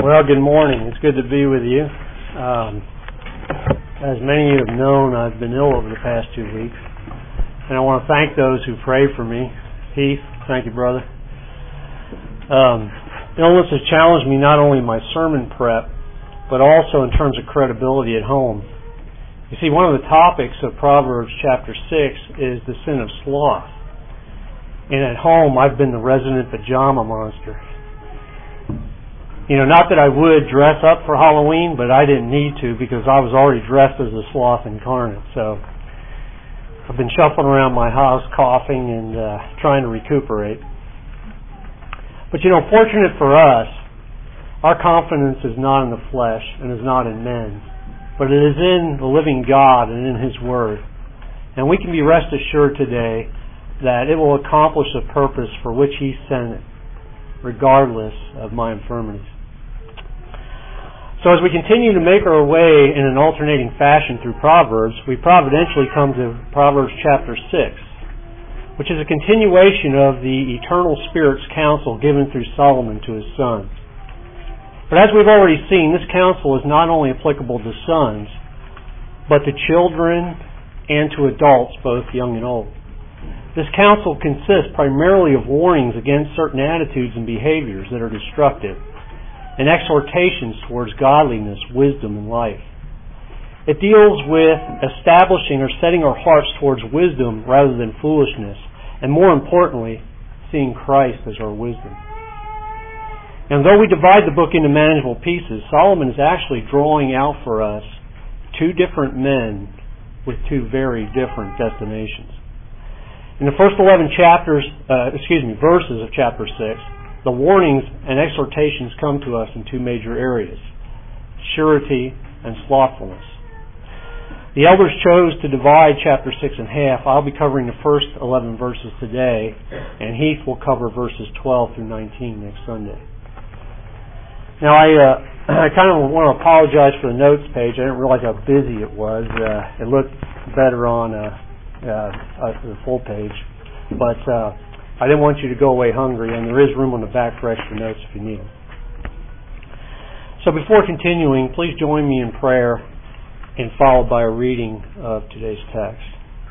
Well, good morning. It's good to be with you. As many of you have known, I've been ill over the past 2 weeks. And I want to thank those who prayed for me. Heath, thank you, brother. Illness has challenged me not only in my sermon prep, but also in terms of credibility at home. You see, one of the topics of Proverbs chapter 6 is the sin of sloth. And at home, I've been the resident pajama monster. Not that I would dress up for Halloween, but I didn't need to because I was already dressed as a sloth incarnate. So I've been shuffling around my house, coughing and trying to recuperate. But fortunate for us, our confidence is not in the flesh and is not in men, but it is in the living God and in His Word. And we can be rest assured today that it will accomplish the purpose for which He sent it, regardless of my infirmities. So as we continue to make our way in an alternating fashion through Proverbs, we providentially come to Proverbs chapter 6, which is a continuation of the eternal Spirit's counsel given through Solomon to his sons. But as we've already seen, this counsel is not only applicable to sons, but to children and to adults, both young and old. This counsel consists primarily of warnings against certain attitudes and behaviors that are destructive, and exhortations towards godliness, wisdom, and life. It deals with establishing or setting our hearts towards wisdom rather than foolishness, and more importantly, seeing Christ as our wisdom. And though we divide the book into manageable pieces, Solomon is actually drawing out for us two different men with two very different destinations. In the first 11 verses of chapter 6, the warnings and exhortations come to us in two major areas: surety and slothfulness. The elders chose to divide chapter 6 in half. I'll be covering the first 11 verses today, and Heath will cover verses 12 through 19 next Sunday. Now, I kind of want to apologize for the notes page. I didn't realize how busy it was. It looked better on the full page, but I didn't want you to go away hungry, and there is room on the back for extra notes if you need them. So before continuing, please join me in prayer and followed by a reading of today's text.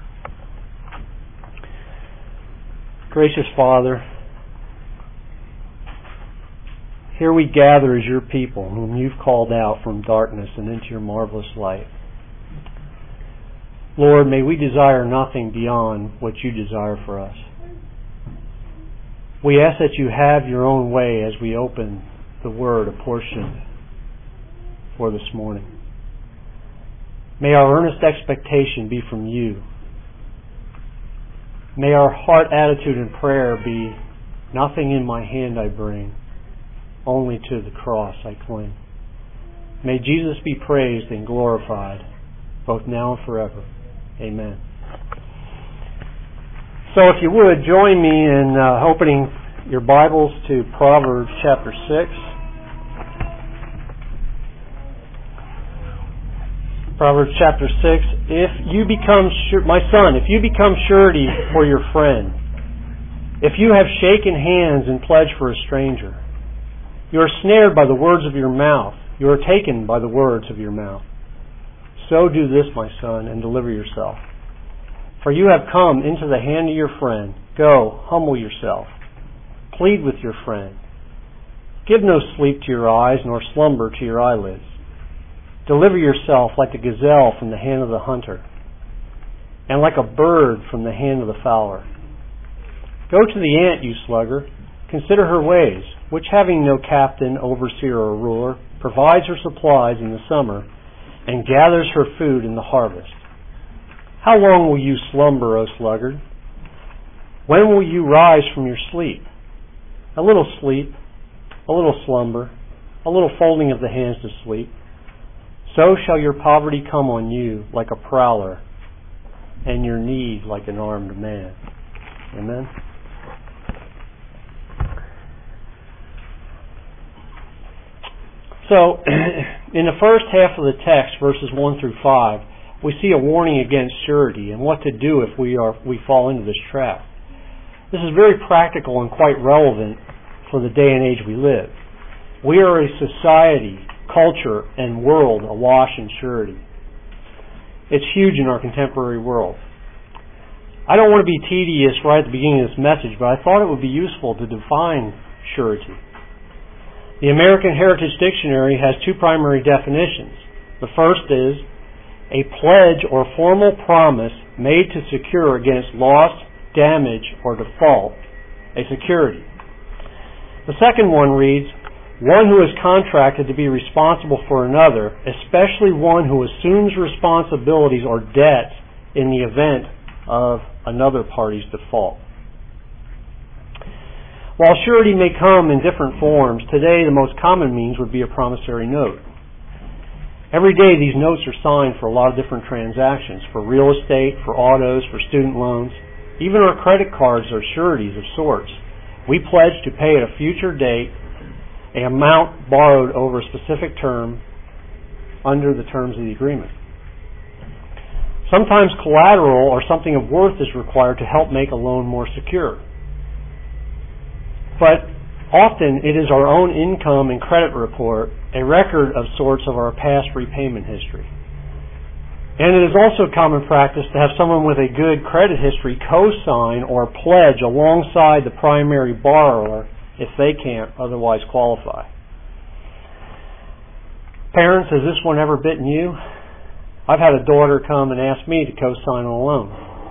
Gracious Father, here we gather as your people, whom you've called out from darkness and into your marvelous light. Lord, may we desire nothing beyond what you desire for us. We ask that you have your own way as we open the Word, a portion for this morning. May our earnest expectation be from you. May our heart attitude and prayer be, nothing in my hand I bring, only to the cross I cling. May Jesus be praised and glorified, both now and forever. Amen. So if you would, join me in opening your Bibles to Proverbs chapter 6. Proverbs chapter 6. My son, if you become surety for your friend, if you have shaken hands and pledged for a stranger, you are snared by the words of your mouth. You are taken by the words of your mouth. So do this, my son, and deliver yourself. For you have come into the hand of your friend. Go, humble yourself. Plead with your friend. Give no sleep to your eyes, nor slumber to your eyelids. Deliver yourself like a gazelle from the hand of the hunter, and like a bird from the hand of the fowler. Go to the ant, you sluggard. Consider her ways, which having no captain, overseer, or ruler, provides her supplies in the summer, and gathers her food in the harvest. How long will you slumber, O sluggard? When will you rise from your sleep? A little sleep, a little slumber, a little folding of the hands to sleep. So shall your poverty come on you like a prowler, and your need like an armed man. Amen? So, in the first half of the text, verses 1 through 5, we see a warning against surety and what to do if we fall into this trap. This is very practical and quite relevant for the day and age we live. We are a society, culture, and world awash in surety. It's huge in our contemporary world. I don't want to be tedious right at the beginning of this message, but I thought it would be useful to define surety. The American Heritage Dictionary has two primary definitions. The first is a pledge or formal promise made to secure against loss, damage, or default, a security. The second one reads, one who is contracted to be responsible for another, especially one who assumes responsibilities or debts in the event of another party's default. While surety may come in different forms, today the most common means would be a promissory note. Every day these notes are signed for a lot of different transactions, for real estate, for autos, for student loans. Even our credit cards are sureties of sorts. We pledge to pay at a future date an amount borrowed over a specific term under the terms of the agreement. Sometimes collateral or something of worth is required to help make a loan more secure. But often it is our own income and credit report, a record of sorts of our past repayment history. And it is also common practice to have someone with a good credit history co-sign or pledge alongside the primary borrower if they can't otherwise qualify. Parents, has this one ever bitten you? I've had a daughter come and ask me to co-sign on a loan.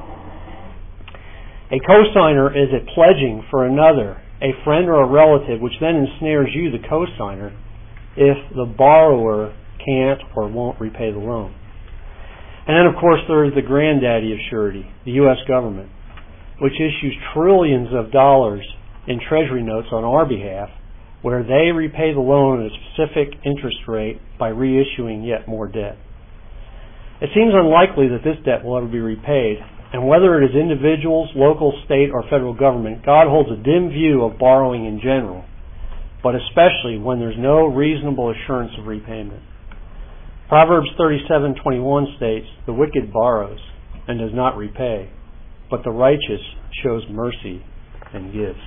A co-signer is a pledging for another, a friend or a relative, which then ensnares you, the co-signer, if the borrower can't or won't repay the loan. And then, of course, there is the granddaddy of surety, the U.S. government, which issues trillions of dollars in treasury notes on our behalf, where they repay the loan at a specific interest rate by reissuing yet more debt. It seems unlikely that this debt will ever be repaid, and whether it is individuals, local, state, or federal government, God holds a dim view of borrowing in general, but especially when there's no reasonable assurance of repayment. Proverbs 37:21 states, the wicked borrows and does not repay, but the righteous shows mercy and gives.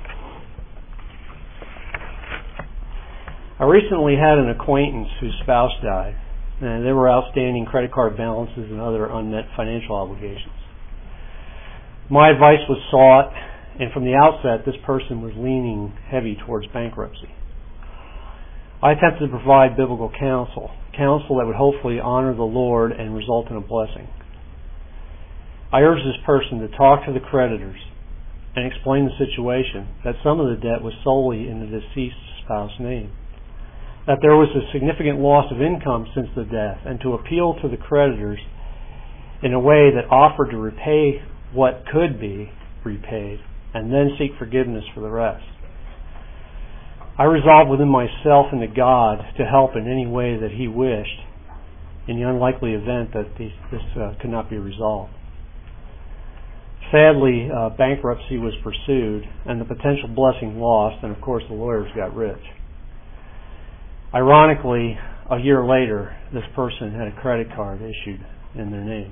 I recently had an acquaintance whose spouse died, and there were outstanding credit card balances and other unmet financial obligations. My advice was sought, and from the outset, this person was leaning heavy towards bankruptcy. I attempted to provide biblical counsel that would hopefully honor the Lord and result in a blessing. I urged this person to talk to the creditors and explain the situation, that some of the debt was solely in the deceased spouse's name, that there was a significant loss of income since the death, and to appeal to the creditors in a way that offered to repay what could be repaid, and then seek forgiveness for the rest. I resolved within myself and to God to help in any way that He wished in the unlikely event that this could not be resolved. Sadly, bankruptcy was pursued and the potential blessing lost, and of course the lawyers got rich. Ironically, a year later, this person had a credit card issued in their name.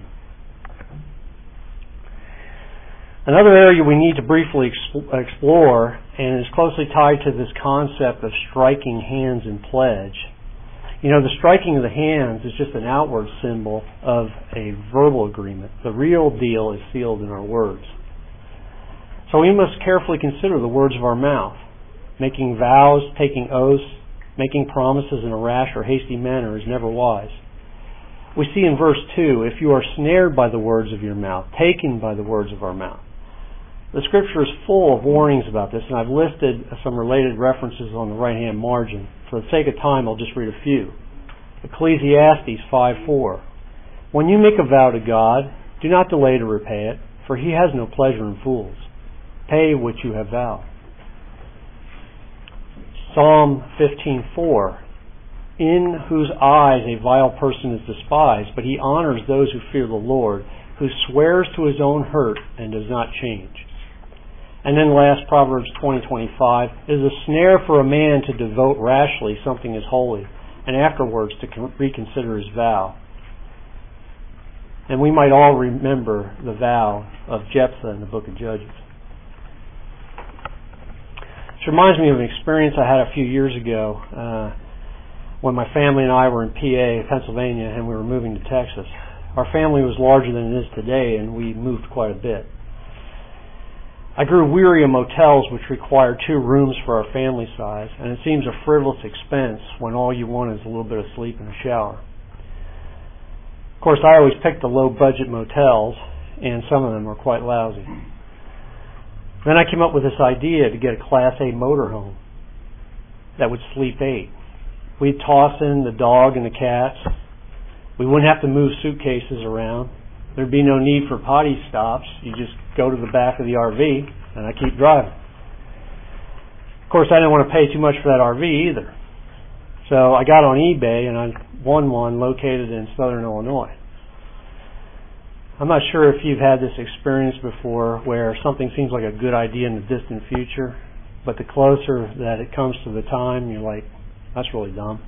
Another area we need to briefly explore, and is closely tied to this concept of striking hands in pledge. You know, the striking of the hands is just an outward symbol of a verbal agreement. The real deal is sealed in our words. So we must carefully consider the words of our mouth. Making vows, taking oaths, making promises in a rash or hasty manner is never wise. We see in verse 2, if you are snared by the words of your mouth, taken by the words of our mouth. The Scripture is full of warnings about this, and I've listed some related references on the right-hand margin. For the sake of time, I'll just read a few. Ecclesiastes 5:4. When you make a vow to God, do not delay to repay it, for He has no pleasure in fools. Pay what you have vowed. Psalm 15:4. In whose eyes a vile person is despised, but He honors those who fear the Lord, who swears to his own hurt and does not change. And then last, Proverbs 20:25, it is a snare for a man to devote rashly something as holy, and afterwards to reconsider his vow. And we might all remember the vow of Jephthah in the book of Judges. This reminds me of an experience I had a few years ago when my family and I were in PA, Pennsylvania, and we were moving to Texas. Our family was larger than it is today, and we moved quite a bit. I grew weary of motels which required 2 rooms for our family size, and it seems a frivolous expense when all you want is a little bit of sleep and a shower. Of course, I always picked the low-budget motels, and some of them were quite lousy. Then I came up with this idea to get a Class A motorhome that would sleep 8. We'd toss in the dog and the cats. We wouldn't have to move suitcases around. There'd be no need for potty stops. You just go to the back of the RV, and I keep driving. Of course, I didn't want to pay too much for that RV either. So I got on eBay, and I won one located in southern Illinois. I'm not sure if you've had this experience before where something seems like a good idea in the distant future, but the closer that it comes to the time, you're like, that's really dumb.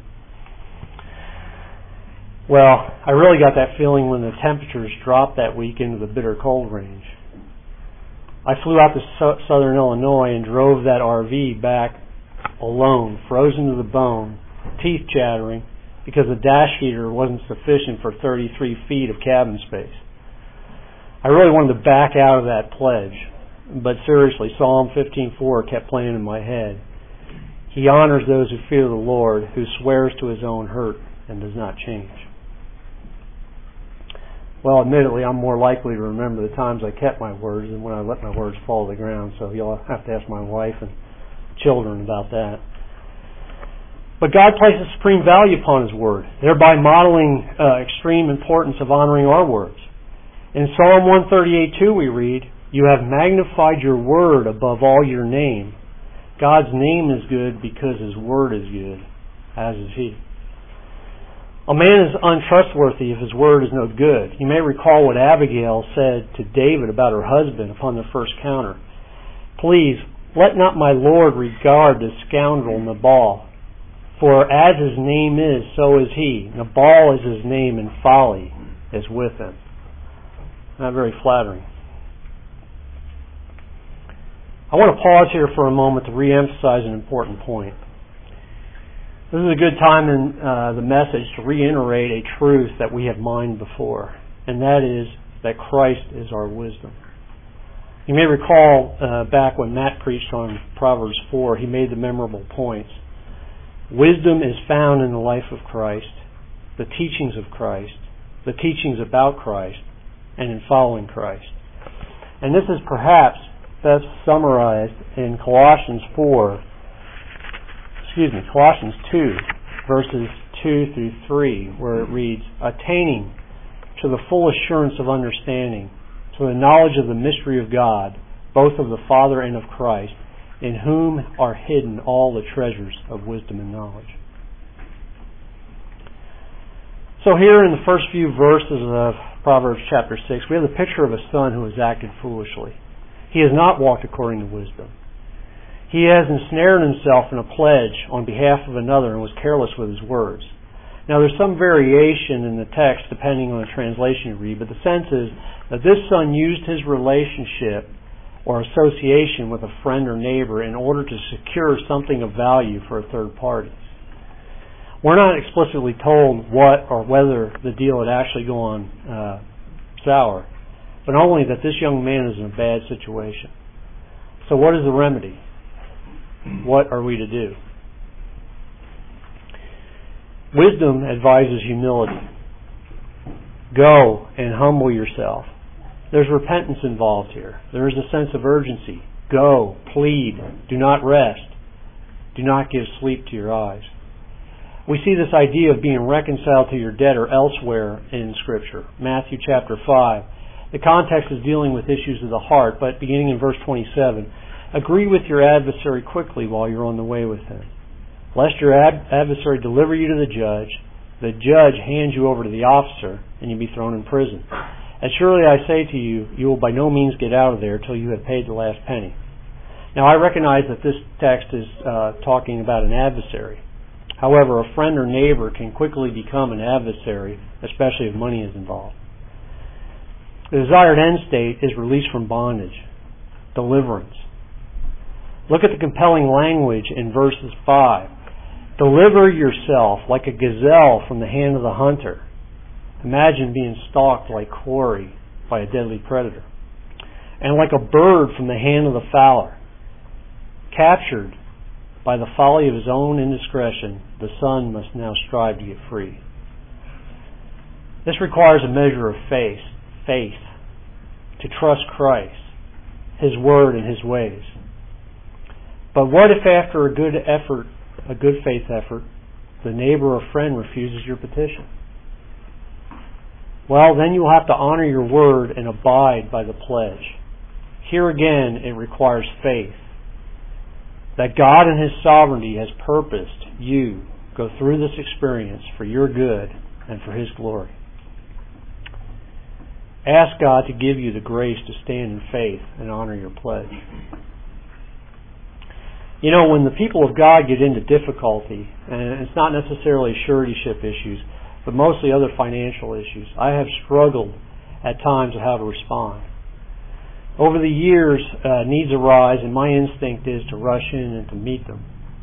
Well, I really got that feeling when the temperatures dropped that week into the bitter cold range. I flew out to southern Illinois and drove that RV back alone, frozen to the bone, teeth chattering, because the dash heater wasn't sufficient for 33 feet of cabin space. I really wanted to back out of that pledge, but seriously, Psalm 15:4 kept playing in my head. He honors those who fear the Lord, who swears to his own hurt and does not change. Well, admittedly, I'm more likely to remember the times I kept my words than when I let my words fall to the ground, so you'll have to ask my wife and children about that. But God places supreme value upon His Word, thereby modeling extreme importance of honoring our words. In Psalm 138:2 we read, "You have magnified your Word above all your name. God's name is good because His Word is good, as is He." A man is untrustworthy if his word is no good. You may recall what Abigail said to David about her husband upon their first encounter. "Please, let not my Lord regard the scoundrel Nabal, for as his name is, so is he. Nabal is his name, and folly is with him." Not very flattering. I want to pause here for a moment to re-emphasize an important point. This is a good time in the message to reiterate a truth that we have mined before, and that is that Christ is our wisdom. You may recall back when Matt preached on Proverbs 4, he made the memorable points. Wisdom is found in the life of Christ, the teachings of Christ, the teachings about Christ, and in following Christ. And this is perhaps best summarized in Colossians 2, verses 2 through 3, where it reads, "Attaining to the full assurance of understanding, to the knowledge of the mystery of God, both of the Father and of Christ, in whom are hidden all the treasures of wisdom and knowledge." So here in the first few verses of Proverbs chapter 6, we have the picture of a son who has acted foolishly. He has not walked according to wisdom. He has ensnared himself in a pledge on behalf of another and was careless with his words. Now there's some variation in the text depending on the translation you read, but the sense is that this son used his relationship or association with a friend or neighbor in order to secure something of value for a third party. We're not explicitly told what or whether the deal had actually gone sour, but only that this young man is in a bad situation. So what is the remedy? What are we to do? Wisdom advises humility. Go and humble yourself. There's repentance involved here. There is a sense of urgency. Go, plead, do not rest. Do not give sleep to your eyes. We see this idea of being reconciled to your debtor elsewhere in Scripture. Matthew chapter 5. The context is dealing with issues of the heart, but beginning in verse 27, agree with your adversary quickly while you're on the way with him, lest your adversary deliver you to the judge hand you over to the officer, and you be thrown in prison. As surely I say to you, you will by no means get out of there till you have paid the last penny. Now I recognize that this text is talking about an adversary. However, a friend or neighbor can quickly become an adversary, especially if money is involved. The desired end state is release from bondage, deliverance. Look at the compelling language in verses 5. Deliver yourself like a gazelle from the hand of the hunter. Imagine being stalked like quarry by a deadly predator. And like a bird from the hand of the fowler. Captured by the folly of his own indiscretion, the son must now strive to get free. This requires a measure of faith, to trust Christ, His Word, and His ways. But what if after a good faith effort, the neighbor or friend refuses your petition? Well, then you will have to honor your word and abide by the pledge. Here again, it requires faith that God in His sovereignty has purposed you go through this experience for your good and for His glory. Ask God to give you the grace to stand in faith and honor your pledge. You know, when the people of God get into difficulty, and it's not necessarily suretyship issues, but mostly other financial issues, I have struggled at times with how to respond. Over the years, needs arise, and my instinct is to rush in and to meet them.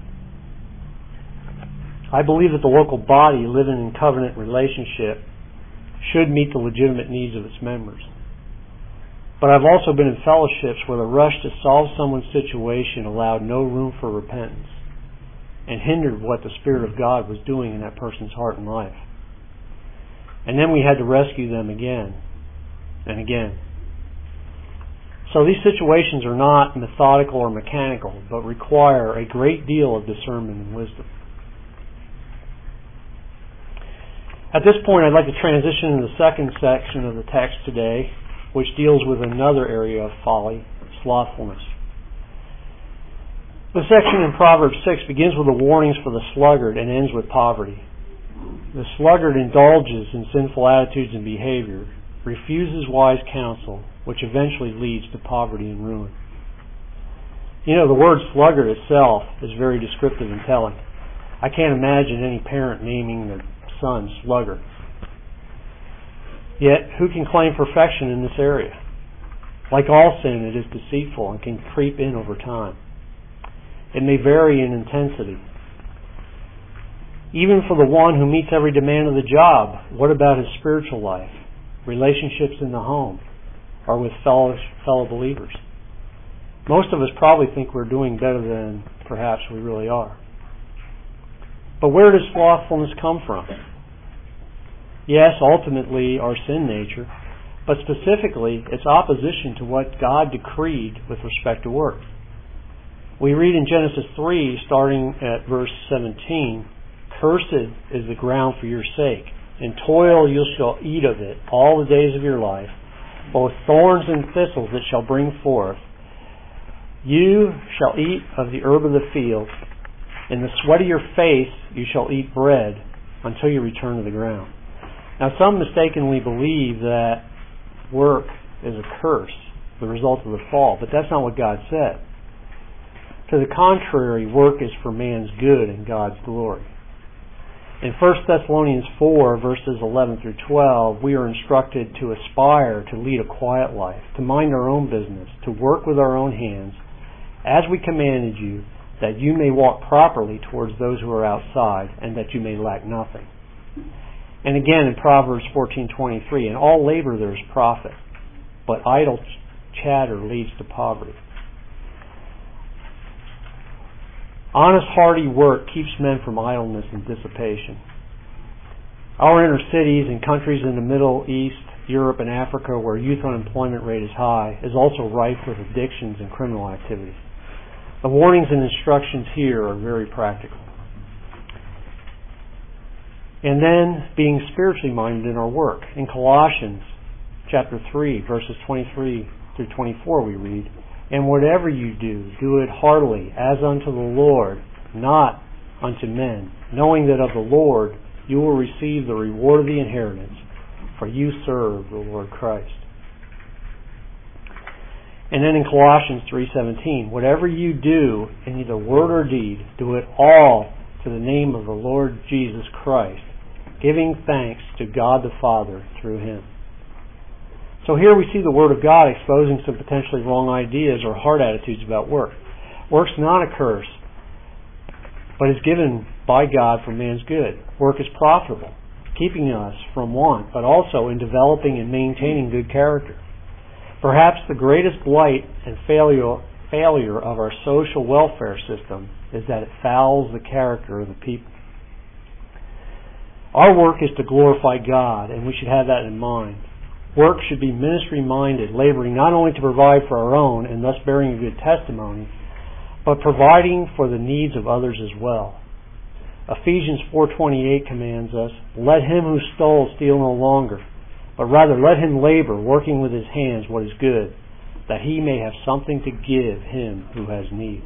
I believe that the local body living in covenant relationship should meet the legitimate needs of its members. But I've also been in fellowships where the rush to solve someone's situation allowed no room for repentance and hindered what the Spirit of God was doing in that person's heart and life. And then we had to rescue them again and again. So these situations are not methodical or mechanical, but require a great deal of discernment and wisdom. At this point, I'd like to transition to the second section of the text today, which deals with another area of folly, slothfulness. The section in Proverbs 6 begins with the warnings for the sluggard and ends with poverty. The sluggard indulges in sinful attitudes and behavior, refuses wise counsel, which eventually leads to poverty and ruin. You know, the word sluggard itself is very descriptive and telling. I can't imagine any parent naming their son sluggard. Yet, who can claim perfection in this area? Like all sin, it is deceitful and can creep in over time. It may vary in intensity. Even for the one who meets every demand of the job, what about his spiritual life, relationships in the home, or with fellow believers? Most of us probably think we're doing better than perhaps we really are. But where does slothfulness come from? Yes, ultimately our sin nature, but specifically its opposition to what God decreed with respect to work. We read in Genesis 3, starting at verse 17, "Cursed is the ground for your sake. In toil you shall eat of it all the days of your life. Both thorns and thistles it shall bring forth. You shall eat of the herb of the field. In the sweat of your face you shall eat bread until you return to the ground." Now some mistakenly believe that work is a curse, the result of the fall, but that's not what God said. To the contrary, work is for man's good and God's glory. In 1 Thessalonians 4, verses 11 through 12, we are instructed to aspire to lead a quiet life, to mind our own business, to work with our own hands, as we commanded you, that you may walk properly towards those who are outside, and that you may lack nothing. And again in Proverbs 14:23, "In all labor there is profit, but idle chatter leads to poverty." Honest, hearty work keeps men from idleness and dissipation. Our inner cities and countries in the Middle East, Europe, and Africa, where youth unemployment rate is high, is also rife with addictions and criminal activities. The warnings and instructions here are very practical. And then being spiritually minded in our work. In Colossians chapter 3, verses 23 through 24, we read, "And whatever you do, do it heartily, as unto the Lord, not unto men, knowing that of the Lord you will receive the reward of the inheritance, for you serve the Lord Christ." And then in Colossians 3:17, "Whatever you do in either word or deed, do it all to the name of the Lord Jesus Christ, giving thanks to God the Father through Him." So here we see the Word of God exposing some potentially wrong ideas or hard attitudes about work. Work's not a curse, but is given by God for man's good. Work is profitable, keeping us from want, but also in developing and maintaining good character. Perhaps the greatest blight and failure of our social welfare system is that it fouls the character of the people. Our work is to glorify God, and we should have that in mind. Work should be ministry-minded, laboring not only to provide for our own and thus bearing a good testimony, but providing for the needs of others as well. Ephesians 4:28 commands us, "Let him who stole steal no longer, but rather let him labor, working with his hands what is good, that he may have something to give him who has need."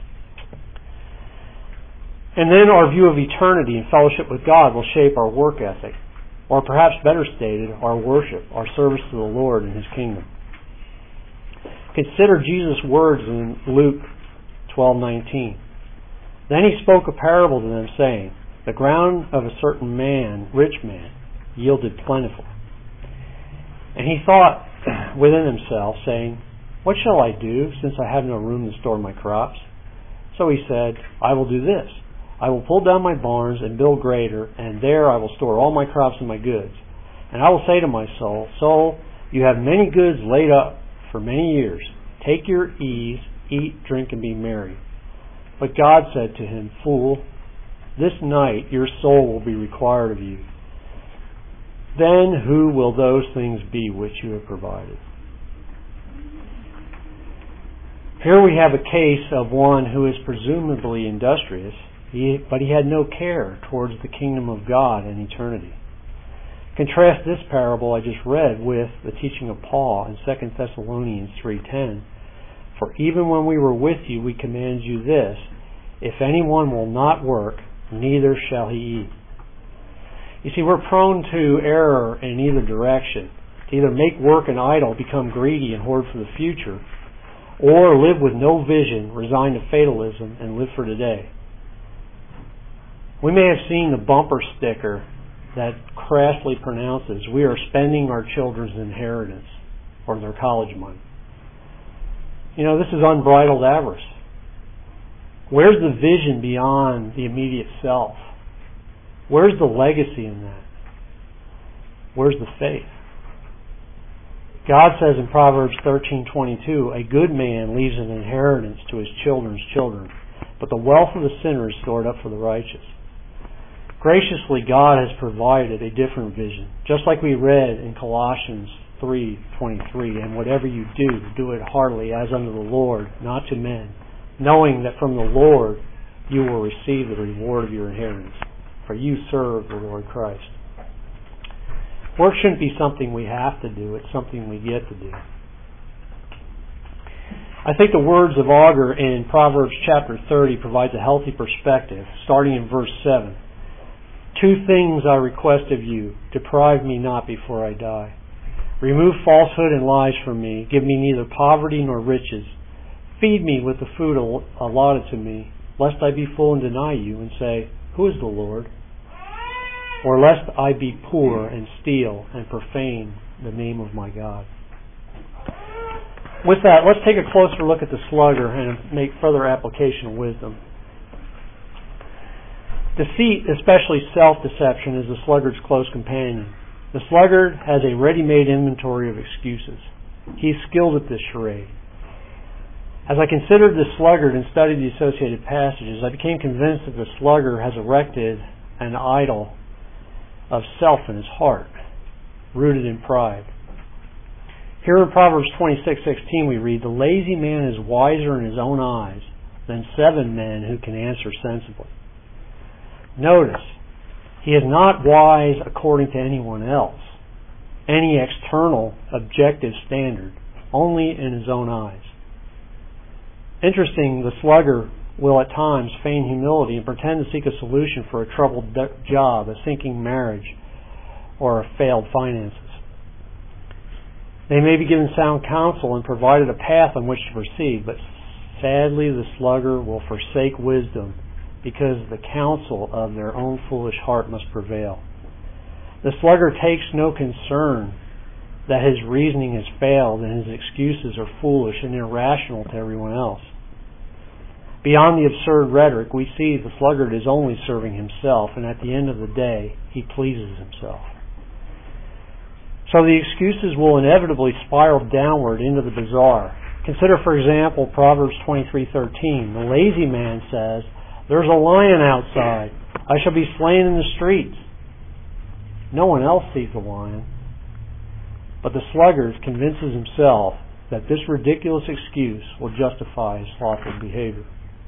And then our view of eternity and fellowship with God will shape our work ethic, or perhaps better stated, our worship, our service to the Lord and His kingdom. Consider Jesus' words in Luke 12:19. "Then He spoke a parable to them, saying, The ground of a certain man, rich man, yielded plentiful. And he thought within himself, saying, What shall I do, since I have no room to store my crops? So he said, I will do this. I will pull down my barns and build greater, and there I will store all my crops and my goods. And I will say to my soul, Soul, you have many goods laid up for many years. Take your ease, eat, drink, and be merry. But God said to him, Fool, this night your soul will be required of you. Then who will those things be which you have provided?" Here we have a case of one who is presumably industrious, but he had no care towards the kingdom of God and eternity. Contrast this parable I just read with the teaching of Paul in 2 Thessalonians 3:10. "For even when we were with you, we command you this, if anyone will not work, neither shall he eat." You see, we're prone to error in either direction. To either make work an idol, become greedy and hoard for the future, or live with no vision, resigned to fatalism, and live for today. We may have seen the bumper sticker that crassly pronounces, "We are spending our children's inheritance," or their college money. You know, this is unbridled avarice. Where's the vision beyond the immediate self? Where's the legacy in that? Where's the faith? God says in Proverbs 13:22, "A good man leaves an inheritance to his children's children, but the wealth of the sinner is stored up for the righteous." Graciously, God has provided a different vision, just like we read in Colossians 3:23, "And whatever you do, do it heartily as unto the Lord, not to men, knowing that from the Lord you will receive the reward of your inheritance, for you serve the Lord Christ." Work shouldn't be something we have to do, it's something we get to do. I think the words of Augur in Proverbs chapter 30 provides a healthy perspective, starting in verse 7. "Two things I request of you, deprive me not before I die. Remove falsehood and lies from me, give me neither poverty nor riches. Feed me with the food allotted to me, lest I be full and deny you and say, Who is the Lord? Or lest I be poor and steal and profane the name of my God." With that, let's take a closer look at the sluggard and make further application of wisdom. Deceit, especially self-deception, is the sluggard's close companion. The sluggard has a ready-made inventory of excuses. He's skilled at this charade. As I considered the sluggard and studied the associated passages, I became convinced that the sluggard has erected an idol of self in his heart, rooted in pride. Here in Proverbs 26:16 we read, "The lazy man is wiser in his own eyes than 7 men who can answer sensibly." Notice, he is not wise according to anyone else, any external objective standard, only in his own eyes. Interesting, the sluggard will at times feign humility and pretend to seek a solution for a troubled job, a sinking marriage, or failed finances. They may be given sound counsel and provided a path on which to proceed, but sadly the sluggard will forsake wisdom because the counsel of their own foolish heart must prevail. The sluggard takes no concern that his reasoning has failed and his excuses are foolish and irrational to everyone else. Beyond the absurd rhetoric, we see the sluggard is only serving himself, and at the end of the day, he pleases himself. So the excuses will inevitably spiral downward into the bizarre. Consider, for example, Proverbs 23:13. The lazy man says, "There's a lion outside. I shall be slain in the streets." No one else sees the lion. But the sluggard convinces himself that this ridiculous excuse will justify his slothful behavior.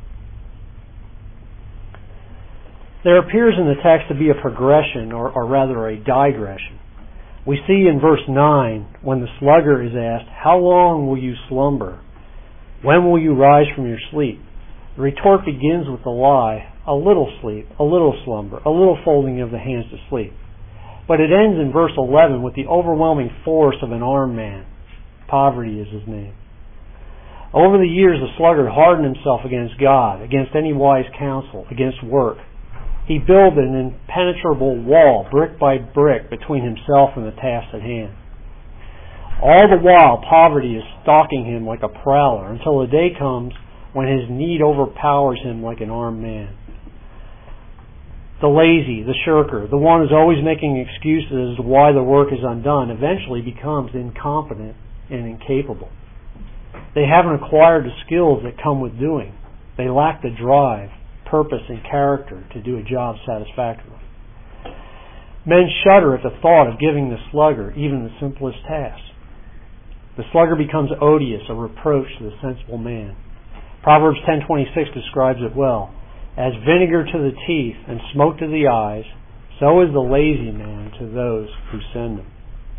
There appears in the text to be a progression, or rather a digression. We see in verse 9, when the sluggard is asked, "How long will you slumber? When will you rise from your sleep?" The retort begins with the lie, a little sleep, a little slumber, a little folding of the hands to sleep. But it ends in verse 11 with the overwhelming force of an armed man. Poverty is his name. Over the years, the sluggard hardened himself against God, against any wise counsel, against work. He built an impenetrable wall, brick by brick, between himself and the task at hand. All the while, poverty is stalking him like a prowler until the day comes when his need overpowers him like an armed man. The lazy, the shirker, the one who's always making excuses as to why the work is undone, eventually becomes incompetent and incapable. They haven't acquired the skills that come with doing. They lack the drive, purpose, and character to do a job satisfactorily. Men shudder at the thought of giving the sluggard even the simplest task. The sluggard becomes odious, a reproach to the sensible man. Proverbs 10:26 describes it well. As vinegar to the teeth and smoke to the eyes, so is the lazy man to those who send him.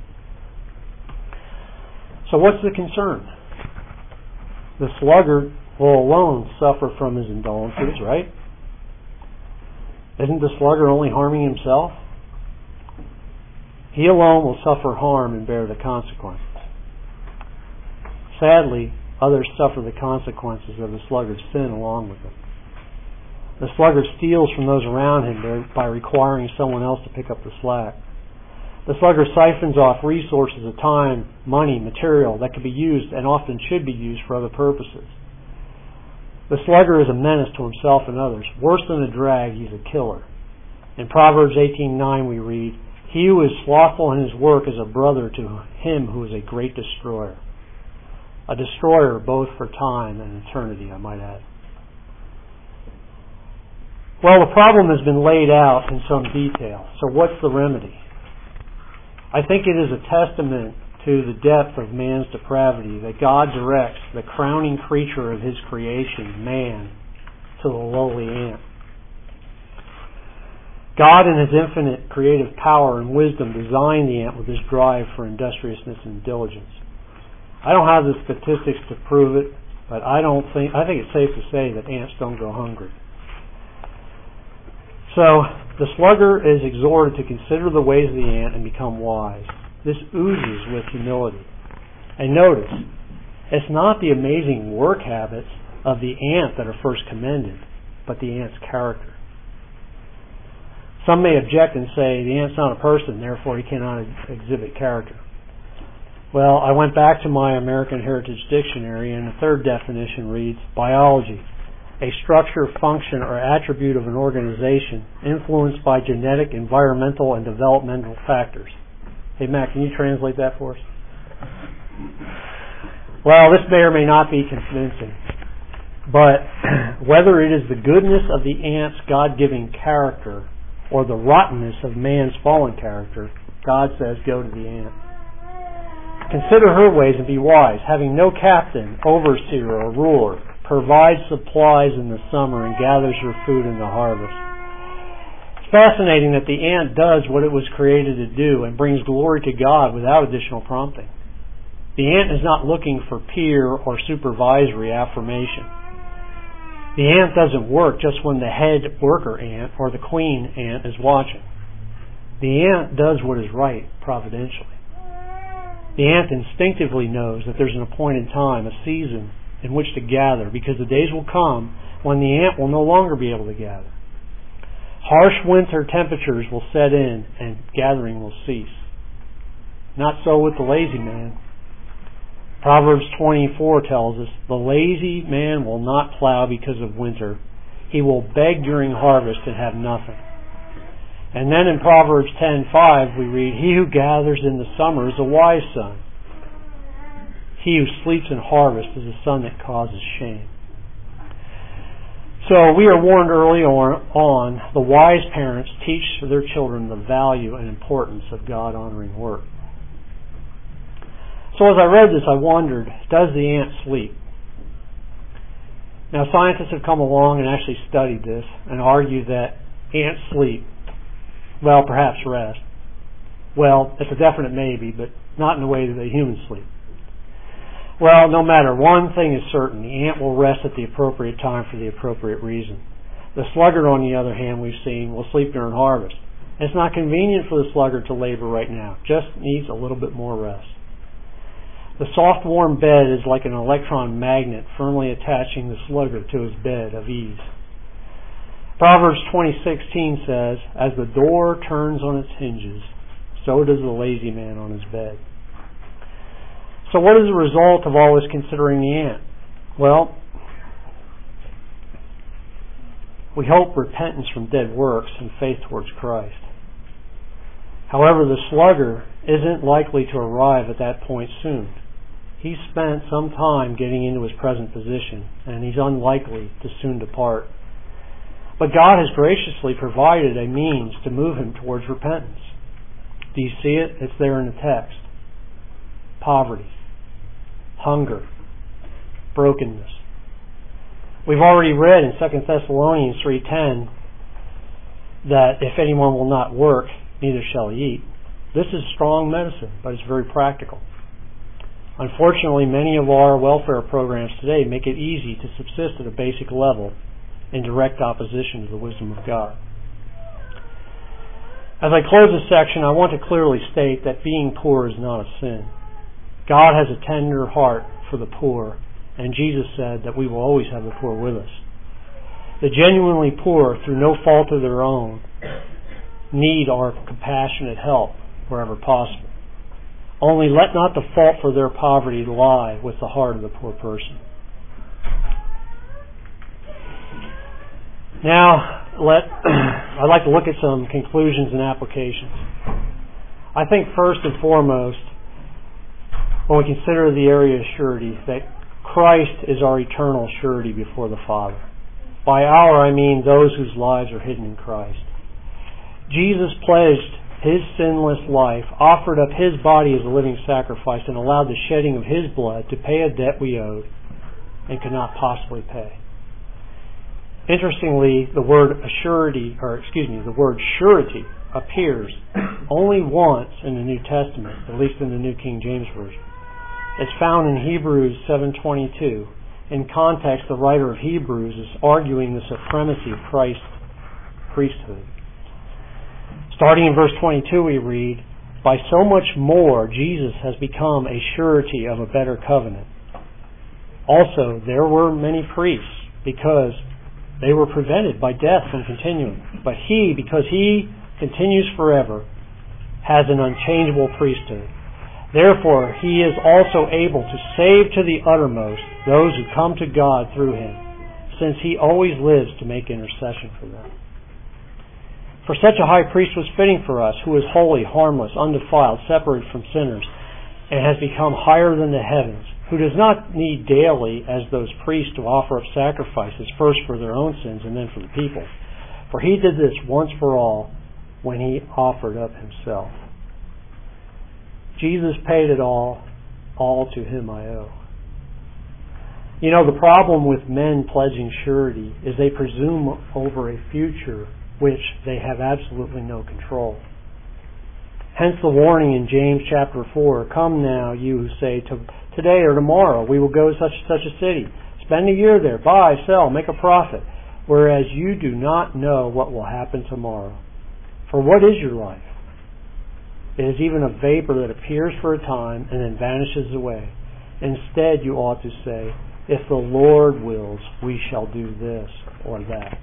So what's the concern? The sluggard will alone suffer from his indolences, right? Isn't the sluggard only harming himself? He alone will suffer harm and bear the consequences. Sadly, others suffer the consequences of the sluggard's sin along with him. The sluggard steals from those around him by requiring someone else to pick up the slack. The sluggard siphons off resources of time, money, material that could be used and often should be used for other purposes. The sluggard is a menace to himself and others. Worse than a drag, he's a killer. In Proverbs 18:9 we read, "He who is slothful in his work is a brother to him who is a great destroyer." A destroyer both for time and eternity, I might add. Well, the problem has been laid out in some detail. So what's the remedy? I think it is a testament to the depth of man's depravity that God directs the crowning creature of his creation, man, to the lowly ant. God in his infinite creative power and wisdom designed the ant with his drive for industriousness and diligence. I don't have the statistics to prove it, but I think it's safe to say that ants don't go hungry. So, the sluggard is exhorted to consider the ways of the ant and become wise. This oozes with humility. And notice, it's not the amazing work habits of the ant that are first commended, but the ant's character. Some may object and say, the ant's not a person, therefore he cannot exhibit character. Well, I went back to my American Heritage Dictionary, and the third definition reads, biology, a structure, function, or attribute of an organization influenced by genetic, environmental, and developmental factors. Hey, Matt, can you translate that for us? Well, this may or may not be convincing, but whether it is the goodness of the ant's God-given character or the rottenness of man's fallen character, God says, go to the ant. Consider her ways and be wise, having no captain, overseer, or ruler, provides supplies in the summer and gathers her food in the harvest. It's fascinating that the ant does what it was created to do and brings glory to God without additional prompting. The ant is not looking for peer or supervisory affirmation. The ant doesn't work just when the head worker ant or the queen ant is watching. The ant does what is right providentially. The ant instinctively knows that there's an appointed time, a season, in which to gather, because the days will come when the ant will no longer be able to gather. Harsh winter temperatures will set in and gathering will cease. Not so with the lazy man. Proverbs 24 tells us, the lazy man will not plow because of winter. He will beg during harvest and have nothing. And then in Proverbs 10:5 we read, he who gathers in the summer is a wise son. He who sleeps in harvest is a son that causes shame. So we are warned early on, the wise parents teach their children the value and importance of God-honoring work. So as I read this, I wondered, does the ant sleep? Now scientists have come along and actually studied this and argue that ants sleep. Well, perhaps rest. Well, it's a definite maybe, but not in the way that humans sleep. Well, no matter, one thing is certain. The ant will rest at the appropriate time for the appropriate reason. The sluggard, on the other hand, we've seen, will sleep during harvest. It's not convenient for the sluggard to labor right now. Just needs a little bit more rest. The soft, warm bed is like an electron magnet firmly attaching the sluggard to his bed of ease. Proverbs 20:16 says, as the door turns on its hinges, so does the lazy man on his bed. So what is the result of all this considering the ant? Well, we hope repentance from dead works and faith towards Christ. However, the sluggard isn't likely to arrive at that point soon. He's spent some time getting into his present position, and he's unlikely to soon depart. But God has graciously provided a means to move him towards repentance. Do you see it? It's there in the text. Poverty, hunger, brokenness. We've already read in 2 Thessalonians 3:10 that if anyone will not work, neither shall he eat. This is strong medicine, but it's very practical. Unfortunately, many of our welfare programs today make it easy to subsist at a basic level in direct opposition to the wisdom of God. As I close this section, I want to clearly state that being poor is not a sin. God has a tender heart for the poor, and Jesus said that we will always have the poor with us. The genuinely poor, through no fault of their own, need our compassionate help wherever possible. Only let not the fault for their poverty lie with the heart of the poor person. Now, I'd like to look at some conclusions and applications. I think first and foremost, when we consider the area of surety, that Christ is our eternal surety before the Father. By our, I mean those whose lives are hidden in Christ. Jesus pledged his sinless life, offered up his body as a living sacrifice, and allowed the shedding of his blood to pay a debt we owed and could not possibly pay. Interestingly, the word surety appears only once in the New Testament, at least in the New King James Version. It's found in Hebrews 7:22. In context, the writer of Hebrews is arguing the supremacy of Christ's priesthood. Starting in verse 22, we read, by so much more Jesus has become a surety of a better covenant. Also, there were many priests, because they were prevented by death from continuing. But he, because he continues forever, has an unchangeable priesthood. Therefore, he is also able to save to the uttermost those who come to God through him, since he always lives to make intercession for them. For such a high priest was fitting for us, who is holy, harmless, undefiled, separated from sinners, and has become higher than the heavens, who does not need daily, as those priests, to offer up sacrifices, first for their own sins and then for the people. For he did this once for all when he offered up himself. Jesus paid it all to him I owe. You know, the problem with men pledging surety is they presume over a future which they have absolutely no control. Hence the warning in James chapter 4, come now, you who say, today or tomorrow we will go to such and such a city, spend a year there, buy, sell, make a profit, whereas you do not know what will happen tomorrow. For what is your life? It is even a vapor that appears for a time and then vanishes away. Instead, you ought to say, if the Lord wills, we shall do this or that.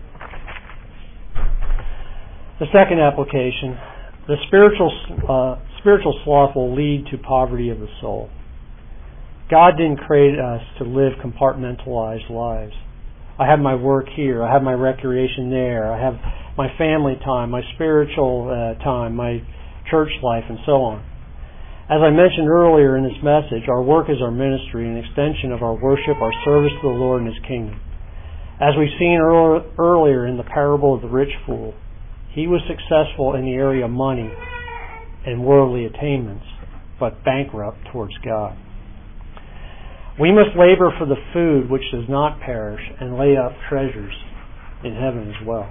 The second application, the spiritual sloth will lead to poverty of the soul. God didn't create us to live compartmentalized lives. I have my work here. I have my recreation there. I have my family time, my spiritual time, my church life, and so on. As I mentioned earlier in this message, our work is our ministry, an extension of our worship, our service to the Lord and His kingdom. As we've seen earlier in the parable of the rich fool, he was successful in the area of money and worldly attainments, but bankrupt towards God. We must labor for the food which does not perish and lay up treasures in heaven as well.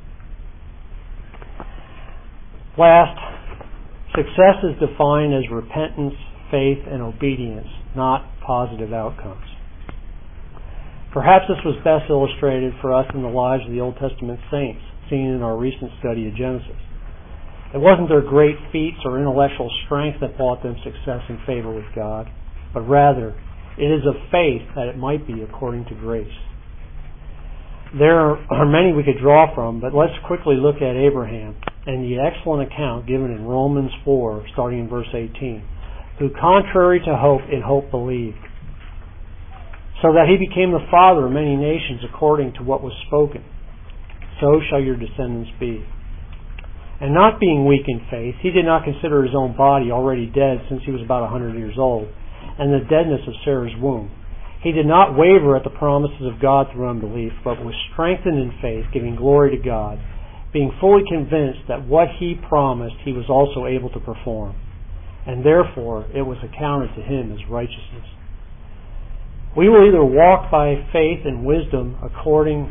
Last, success is defined as repentance, faith, and obedience, not positive outcomes. Perhaps this was best illustrated for us in the lives of the Old Testament saints, seen in our recent study of Genesis. It wasn't their great feats or intellectual strength that brought them success and favor with God, but rather, it is of faith that it might be according to grace. There are many we could draw from, but let's quickly look at Abraham and the excellent account given in Romans 4, starting in verse 18, who contrary to hope, in hope believed, so that he became the father of many nations according to what was spoken. So shall your descendants be. And not being weak in faith, he did not consider his own body already dead since he was about 100 years old, and the deadness of Sarah's womb. He did not waver at the promises of God through unbelief, but was strengthened in faith, giving glory to God, being fully convinced that what he promised he was also able to perform, and therefore it was accounted to him as righteousness. We will either walk by faith and wisdom according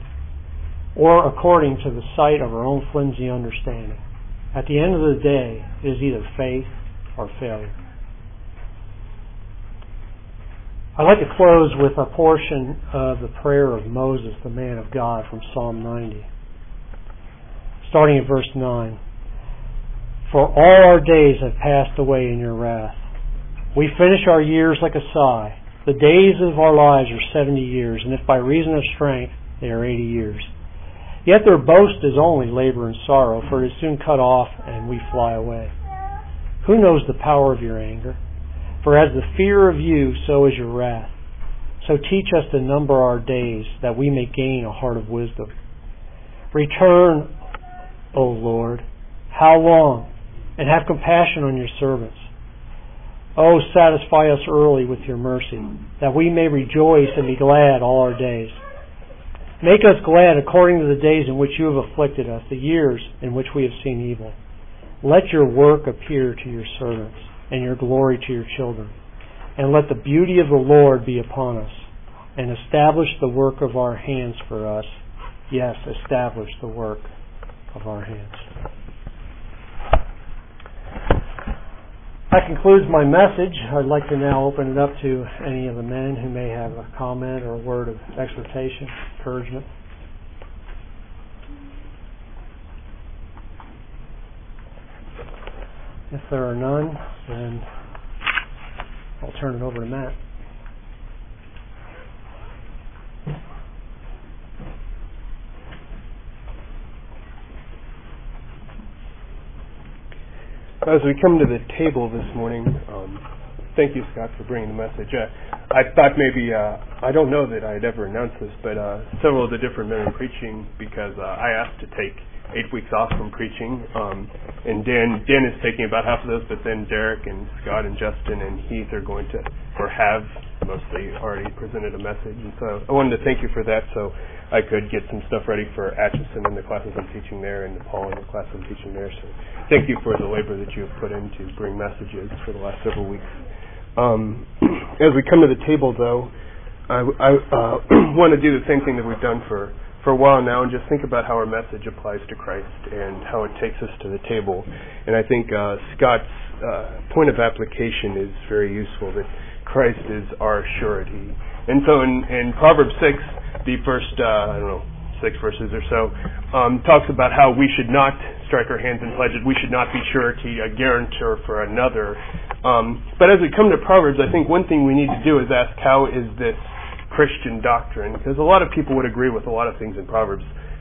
to the sight of our own flimsy understanding. At the end of the day, it is either faith or failure. I'd like to close with a portion of the prayer of Moses, the man of God, from Psalm 90. Starting at verse 9. For all our days have passed away in your wrath. We finish our years like a sigh. The days of our lives are 70 years, and if by reason of strength, they are 80 years. Yet their boast is only labor and sorrow, for it is soon cut off, and we fly away. Who knows the power of your anger? For as the fear of you, so is your wrath. So teach us to number our days, that we may gain a heart of wisdom. Return, O Lord, how long? And have compassion on your servants. O satisfy us early with your mercy, that we may rejoice and be glad all our days. Make us glad according to the days in which you have afflicted us, the years in which we have seen evil. Let your work appear to your servants, and your glory to your children. And let the beauty of the Lord be upon us, and establish the work of our hands for us. Yes, establish the work of our hands. That concludes my message. I'd like to now open it up to any of the men who may have a comment or a word of exhortation, encouragement. If there are none, then I'll turn it over to Matt. As we come to the table this morning, thank you, Scott, for bringing the message. I thought maybe, I don't know that I had ever announced this, but several of the different men are preaching because I asked to take 8 weeks off from preaching, and Dan is taking about half of those, but then Derek and Scott and Justin and Heath are going to, or have mostly already presented a message, and so I wanted to thank you for that, so I could get some stuff ready for Atchison and the classes I'm teaching there, and Paul and the class I'm teaching there, so thank you for the labor that you have put in to bring messages for the last several weeks. As we come to the table, though, I want to do the same thing that we've done for a while now, and just think about how our message applies to Christ and how it takes us to the table. And I think Scott's point of application is very useful, that Christ is our surety. And so in Proverbs 6, the first, 6 verses or so, talks about how we should not strike our hands and pledge it. We should not be surety, a guarantor for another. But as we come to Proverbs, I think one thing we need to do is ask, how is this Christian doctrine? Because a lot of people would agree with a lot of things in Proverbs,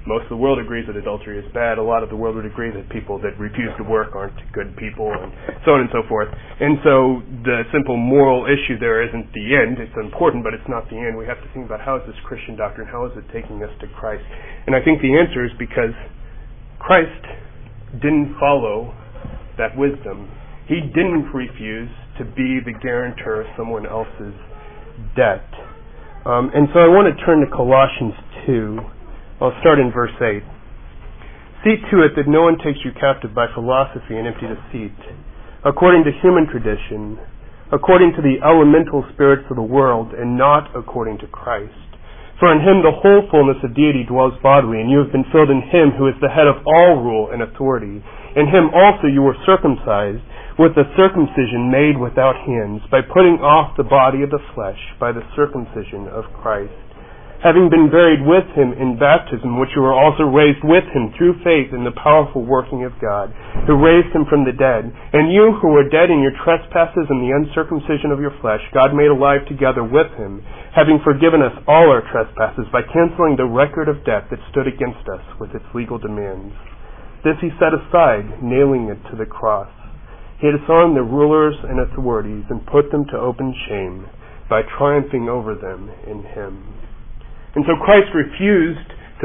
most of the world agrees that adultery is bad. A lot of the world would agree that people that refuse to work aren't good people, and so on and so forth. And so the simple moral issue there isn't the end. It's important, but it's not the end. We have to think about, how is this Christian doctrine? How is it taking us to Christ? And I think the answer is because Christ didn't follow that wisdom. He didn't refuse to be the guarantor of someone else's debt. And so I want to turn to Colossians 2. I'll start in verse 8. See to it that no one takes you captive by philosophy and empty deceit, according to human tradition, according to the elemental spirits of the world, and not according to Christ. For in him the whole fullness of deity dwells bodily, and you have been filled in him who is the head of all rule and authority. In him also you were circumcised, with the circumcision made without hands, by putting off the body of the flesh by the circumcision of Christ, having been buried with him in baptism, which you were also raised with him through faith in the powerful working of God, who raised him from the dead. And you who were dead in your trespasses and the uncircumcision of your flesh, God made alive together with him, having forgiven us all our trespasses by canceling the record of debt that stood against us with its legal demands. This he set aside, nailing it to the cross. He disarmed the rulers and authorities and put them to open shame by triumphing over them in him. And so Christ refused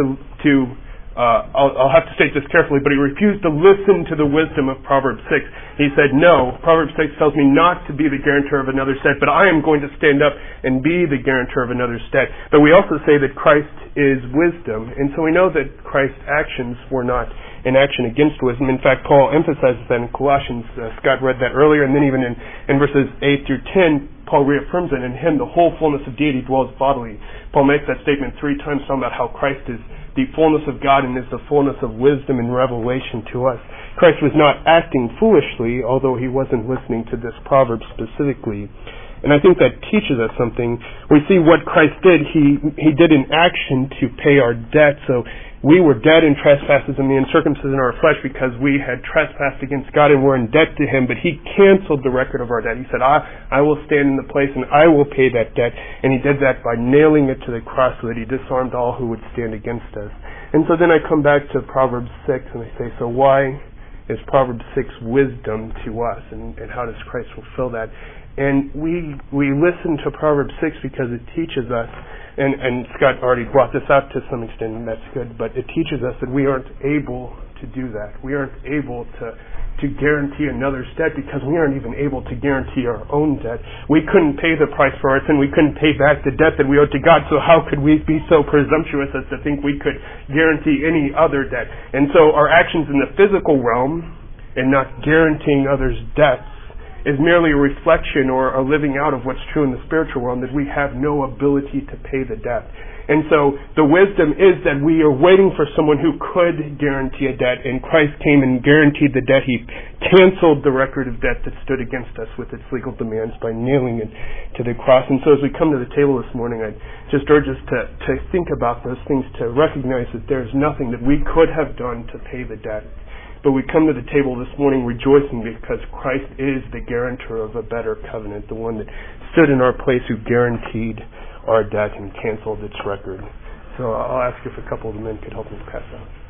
I'll have to state this carefully, but he refused to listen to the wisdom of Proverbs 6. He said, no, Proverbs 6 tells me not to be the guarantor of another's debt, but I am going to stand up and be the guarantor of another's debt. But we also say that Christ is wisdom, and so we know that Christ's actions were not an action against wisdom. In fact, Paul emphasizes that in Colossians. Scott read that earlier, and then even in verses 8 through 10, Paul reaffirms that in him the whole fullness of deity dwells bodily. Paul makes that statement 3 times, talking about how Christ is the fullness of God and is the fullness of wisdom and revelation to us. Christ was not acting foolishly, although he wasn't listening to this proverb specifically. And I think that teaches us something. We see what Christ did. He did an action to pay our debt. So we were dead in trespasses and the uncircumcision of our flesh because we had trespassed against God and were in debt to him. But he canceled the record of our debt. He said, I will stand in the place and I will pay that debt. And he did that by nailing it to the cross so that he disarmed all who would stand against us. And so then I come back to Proverbs 6 and I say, so why is Proverbs 6 wisdom to us? And how does Christ fulfill that? And we listen to Proverbs 6 because it teaches us, and Scott already brought this out to some extent, and that's good, but it teaches us that we aren't able to do that. We aren't able to guarantee another's debt because we aren't even able to guarantee our own debt. We couldn't pay the price for our sin. We couldn't pay back the debt that we owed to God, so how could we be so presumptuous as to think we could guarantee any other debt? And so our actions in the physical realm and not guaranteeing others' debts is merely a reflection or a living out of what's true in the spiritual realm, that we have no ability to pay the debt. And so the wisdom is that we are waiting for someone who could guarantee a debt, and Christ came and guaranteed the debt. He canceled the record of debt that stood against us with its legal demands by nailing it to the cross. And so as we come to the table this morning, I just urge us to think about those things, to recognize that there's nothing that we could have done to pay the debt. But we come to the table this morning rejoicing because Christ is the guarantor of a better covenant, the one that stood in our place, who guaranteed our debt and canceled its record. So I'll ask if a couple of the men could help me pass out.